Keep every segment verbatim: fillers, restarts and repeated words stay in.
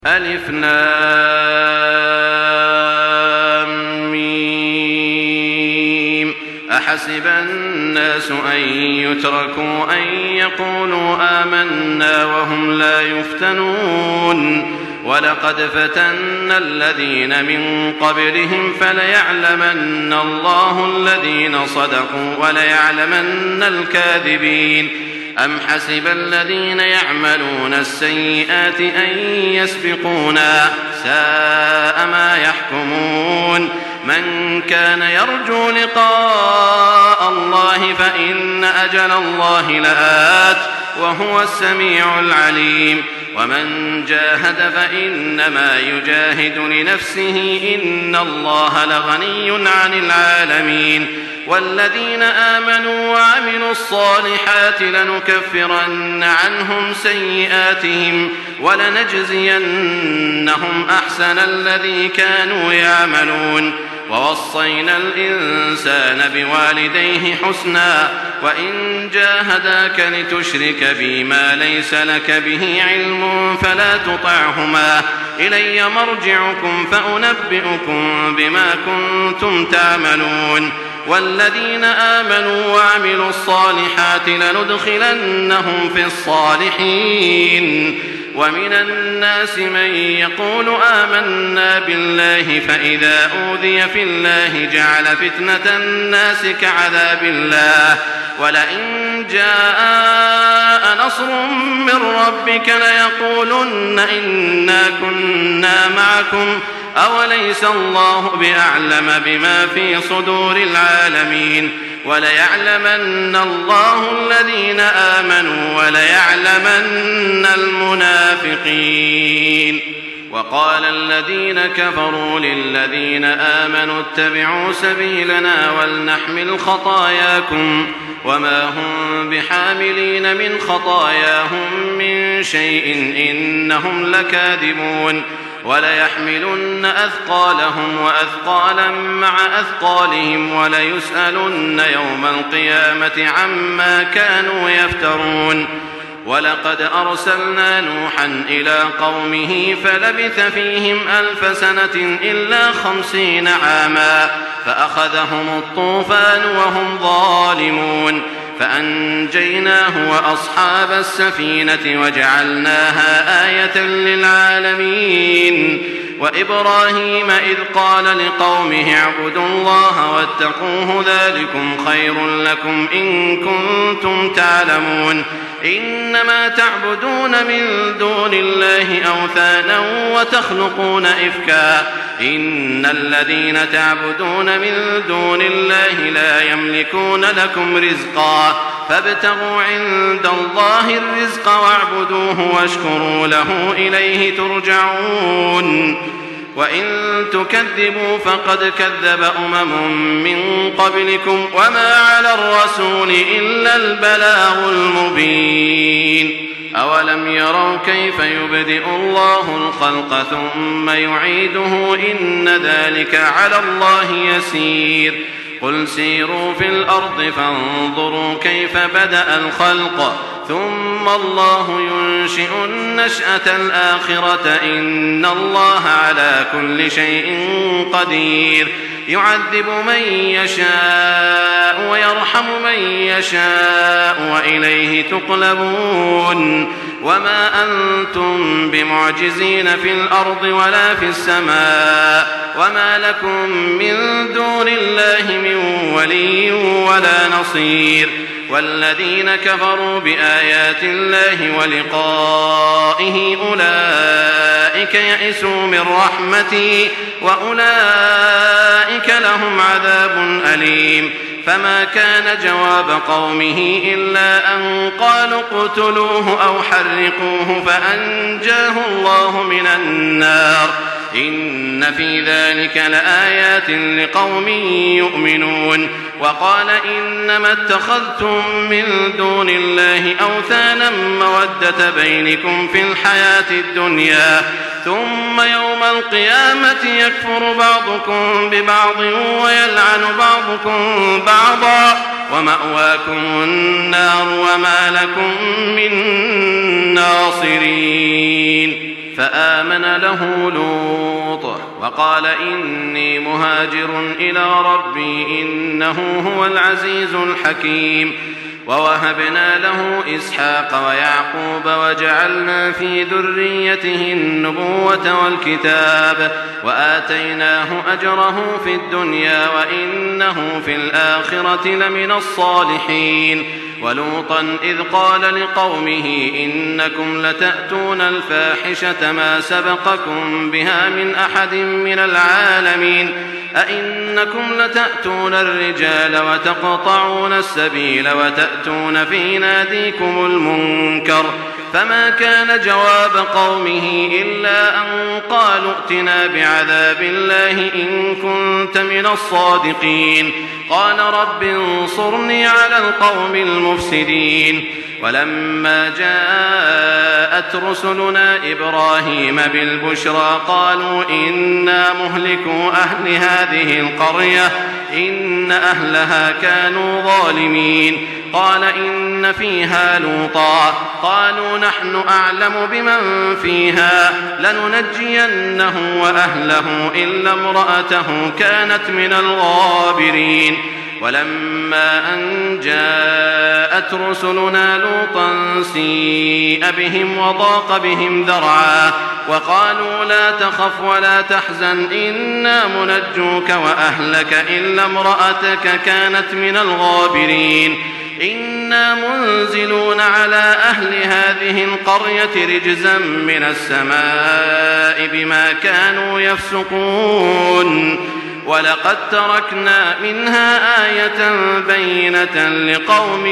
ألف لام ميم. أحسب الناس أن يتركوا أن يقولوا آمنا وهم لا يفتنون ولقد فتنا الذين من قبلهم فليعلمن الله الذين صدقوا وليعلمن الكاذبين. أم حسب الذين يعملون السيئات أن يسبقونا ساء ما يحكمون. من كان يرجو لقاء الله فإن أجل الله لآت وهو السميع العليم. ومن جاهد فإنما يجاهد لنفسه إن الله لغني عن العالمين. والذين آمنوا وعملوا الصالحات لنكفرن عنهم سيئاتهم ولنجزينهم أحسن الذي كانوا يعملون. ووصينا الإنسان بوالديه حسنا وإن جاهداك لتشرك بي ما ليس لك به علم فلا تطعهما إلي مرجعكم فأنبئكم بما كنتم تعملون. والذين آمنوا وعملوا الصالحات لندخلنهم في الصالحين. ومن الناس من يقول آمنا بالله فإذا أوذي في الله جعل فتنة الناس كعذاب الله ولئن جاء نصر من ربك ليقولن إنا كنا معكم أوليس الله بأعلم بما في صدور العالمين. وليعلمن الله الذين آمنوا وليعلمن المنافقين. وقال الذين كفروا للذين آمنوا اتبعوا سبيلنا ولنحمل خطاياكم وما هم بحاملين من خطاياهم من شيء إنهم لكاذبون. وليحملن أثقالهم وأثقالا مع أثقالهم وليسألن يوم القيامة عما كانوا يفترون. ولقد أرسلنا نوحا إلى قومه فلبث فيهم ألف سنة إلا خمسين عاما فأخذهم الطوفان وهم ظالمون فأنجيناه وأصحاب السفينة وجعلناها آية للعالمين. وإبراهيم إذ قال لقومه اعبدوا الله واتقوه ذلكم خير لكم إن كنتم تعلمون. إنما تعبدون من دون الله أوثانا وتخلقون إفكا إن الذين تعبدون من دون الله لا يملكون لكم رزقا فابتغوا عند الله الرزق واعبدوه واشكروا له إليه ترجعون. وإن تكذبوا فقد كذب أمم من قبلكم وما على الرسول إلا البلاغ المبين. أولم يروا كيف يبدئ الله الخلق ثم يعيده إن ذلك على الله يسير. قل سيروا في الأرض فانظروا كيف بدأ الخلق ثم الله ينشئ النشأة الآخرة إن الله على كل شيء قدير. يعذب من يشاء ويرحم من يشاء وإليه تقلبون. وما أنتم بمعجزين في الأرض ولا في السماء وما لكم من دون الله من ولي ولا نصير. والذين كفروا بآيات الله ولقائه أولئك يئسوا من رحمتي وأولئك لهم عذاب أليم. فما كان جواب قومه إلا أن قالوا اقتلوه أو حرقوه فأنجاه الله من النار. إن في ذلك لآيات لقوم يؤمنون. وقال إنما اتخذتم من دون الله أوثانا مودة بينكم في الحياة الدنيا ثم يوم القيامة يكفر بعضكم ببعض ويلعن بعضكم بعضا ومأواكم النار وما لكم من ناصرين. فآمن له لوط وقال إني مهاجر إلى ربي إنه هو العزيز الحكيم. ووهبنا له إسحاق ويعقوب وجعلنا في ذريته النبوة والكتاب وآتيناه أجره في الدنيا وإنه في الآخرة لمن الصالحين. ولوطا إذ قال لقومه إنكم لتأتون الفاحشة ما سبقكم بها من أحد من العالمين أئنكم لتأتون الرجال وتقطعون السبيل وتأتون في ناديكم المنكر. فما كان جواب قومه إلا أن قالوا ائتنا بعذاب الله إن كنت من الصادقين. قال رب انصرني على القوم المفسدين. ولما جاءت رسلنا إبراهيم بالبشرى قالوا إنا مهلكو أهل هذه القرية إن أهلها كانوا ظالمين. قال إن فيها لوطا قالوا نحن أعلم بمن فيها لننجينه وأهله إلا امرأته كانت من الغابرين. ولما أن جاءت رسلنا لوطا سيء بهم وضاق بهم ذرعا وقالوا لا تخف ولا تحزن إنا منجوك وأهلك إلا امرأتك كانت من الغابرين. إنا منزلون على أهل هذه القرية رجزا من السماء بما كانوا يفسقون. ولقد تركنا منها آية بينة لقوم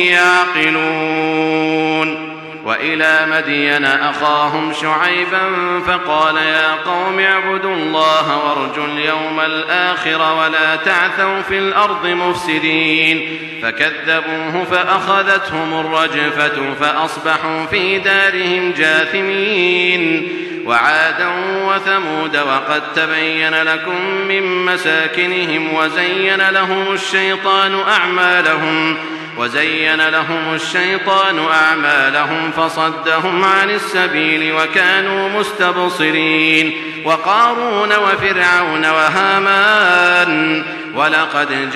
يعقلون. وإلى مدين أخاهم شعيبا فقال يا قوم اعبدوا الله وارجوا اليوم الآخر ولا تعثوا في الأرض مفسدين. فكذبوه فأخذتهم الرجفة فأصبحوا في دارهم جاثمين. وعادا وثمود وقد تبين لكم من مساكنهم وزين لهم الشيطان أعمالهم وزين لهم الشيطان أعمالهم فصدهم عن السبيل وكانوا مستبصرين. وقارون وفرعون وهامان ولقد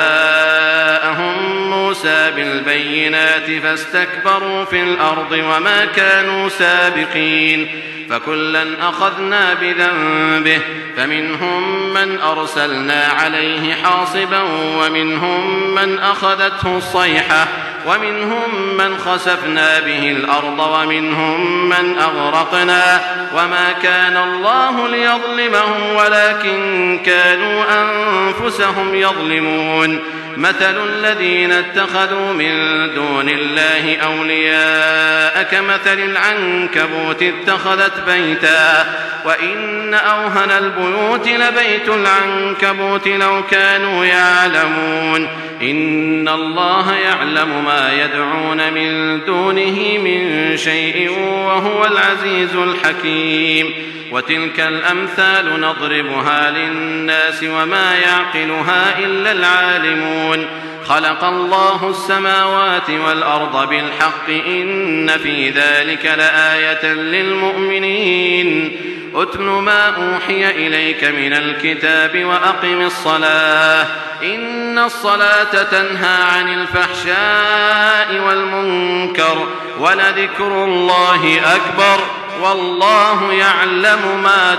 جاءهم موسى بالبينات فاستكبروا في الأرض وما كانوا سابقين. فكلا أخذنا بذنبه فمنهم من أرسلنا عليه حاصبا ومنهم من أخذته الصيحة ومنهم من خسفنا به الأرض ومنهم من أغرقنا وما كان الله ليظلمهم ولكن كانوا أنفسهم يظلمون. مثل الذين اتخذوا من دون الله أولياء كمثل العنكبوت اتخذت بيتا وإن أوهن البيوت لبيت العنكبوت لو كانوا يعلمون. إن الله يعلم ما يدعون من دونه من شيء وهو العزيز الحكيم. وتلك الأمثال نضربها للناس وما يعقلها إلا العالمون. خلق الله السماوات والأرض بالحق إن في ذلك لآية للمؤمنين. أتل ما أوحي إليك من الكتاب وأقم الصلاة إن الصلاة تنهى عن الفحشاء والمنكر ولذكر الله أكبر والله يعلم ما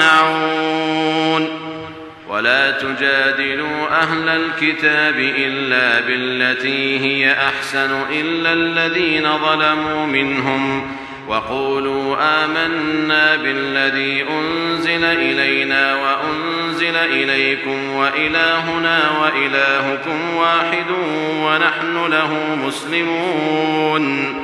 تصنعون. ولا تجادلوا أهل الكتاب إلا بالتي هي أحسن إلا الذين ظلموا منهم وقولوا آمنا بالذي أنزل إلينا وأنزل إليكم وإلهنا وإلهكم واحد ونحن له مسلمون.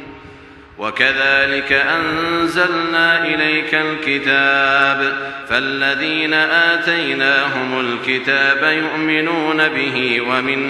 وكذلك أنزلنا إليك الكتاب فالذين آتيناهم الكتاب يؤمنون به ومن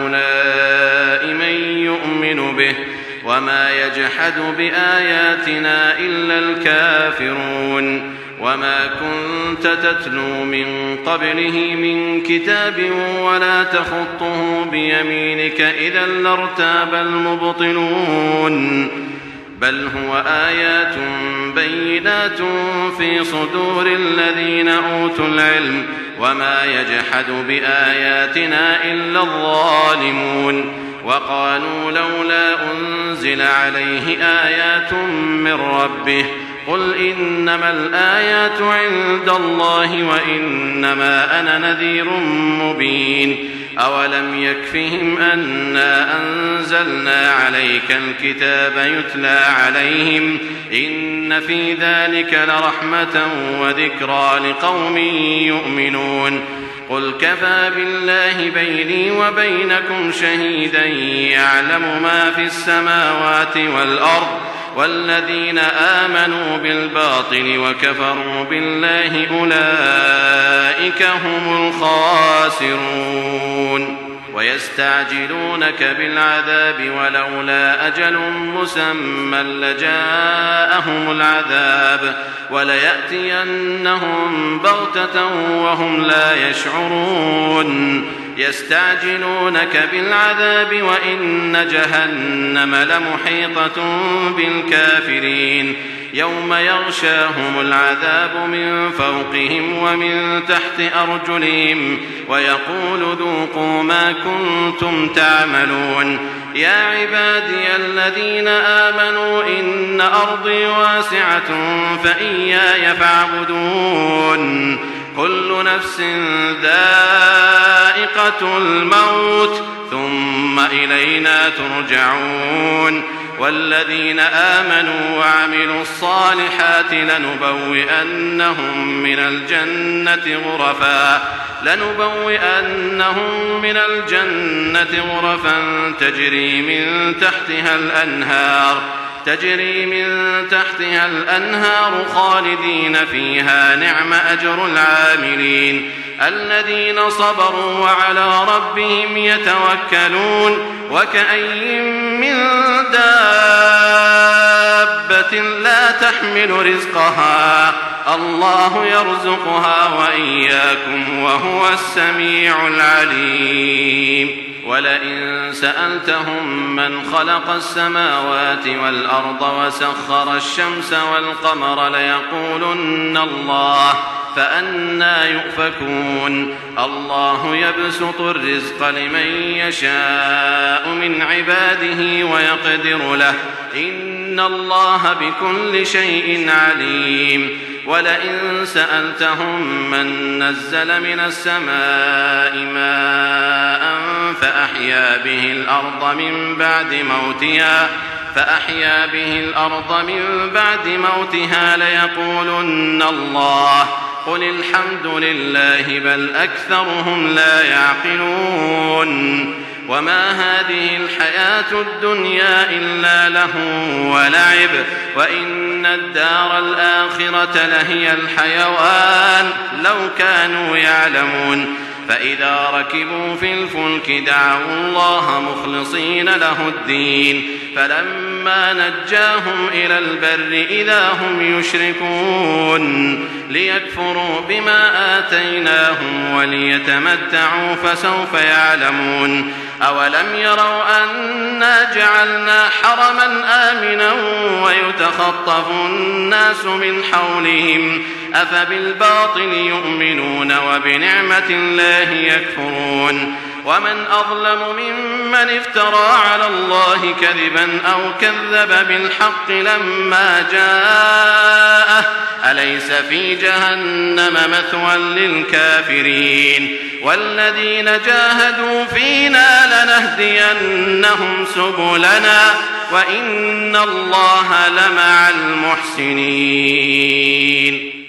هؤلاء من يؤمن به وما يجحد بآياتنا إلا الكافرون. وما كنت تتلو من قبله من كتاب ولا تخطه بيمينك إذا لارتاب المبطلون. بل هو آيات بينات في صدور الذين أوتوا العلم وما يجحد بآياتنا إلا الظالمون وقالوا لولا أنزل عليه آيات من ربه قل إنما الآيات عند الله وإنما أنا نذير مبين أولم يكفهم أنا أنزلنا عليك الكتاب يتلى عليهم إن في ذلك لرحمة وذكرى لقوم يؤمنون قل كفى بالله بيني وبينكم شهيدا يعلم ما في السماوات والأرض والذين آمنوا بالباطل وكفروا بالله أولئك هم الخاسرون ويستعجلونك بالعذاب ولولا أجل مسمى لجاءهم العذاب وليأتينهم بغتة وهم لا يشعرون يستعجلونك بالعذاب وإن جهنم لمحيطة بالكافرين يوم يغشاهم العذاب من فوقهم ومن تحت أرجلهم ويقول ذوقوا ما كنتم تعملون يا عبادي الذين آمنوا إن أرضي واسعة فإياي فاعبدون كل نفس ذائقة الموت ثم إلينا ترجعون والذين آمنوا وعملوا الصالحات لنبوئنهم من الجنة غرفا لنبوئنهم من الجنة غرفا تجري من تحتها الأنهار تجري من تحتها الأنهار خالدين فيها نعم أجر العاملين الذين صبروا وعلى ربهم يتوكلون وكأي من دابة لا تحمل رزقها الله يرزقها وإياكم وهو السميع العليم ولئن سألتهم من خلق السماوات والأرض وسخر الشمس والقمر ليقولن الله فأنى يؤفكون الله يبسط الرزق لمن يشاء من عباده ويقدر له إن الله بكل شيء عليم ولئن سألتهم من نزل من السماء ماء فأحيا به الأرض من بعد موتها فأحيا به الأرض من بعد موتها ليقولن الله قل الحمد لله بل أكثرهم لا يعقلون وما هذه الحياة الدنيا إلا لهو ولعب وإن الدار الآخرة لهي الحيوان لو كانوا يعلمون فإذا ركبوا في الفلك دعوا الله مخلصين له الدين فلما نجاهم إلى البر إذا هم يشركون ليكفروا بما آتيناهم وليتمتعوا فسوف يعلمون أولم يروا أنا جعلنا حرما آمنا ويتخطف الناس من حولهم أفبالباطل يؤمنون وبنعمة الله يكفرون ومن أظلم ممن افترى على الله كذبا أو كذب بالحق لما جاءه أليس في جهنم مثوى للكافرين والذين جاهدوا فينا لنهدينهم سبلنا وإن الله لمع المحسنين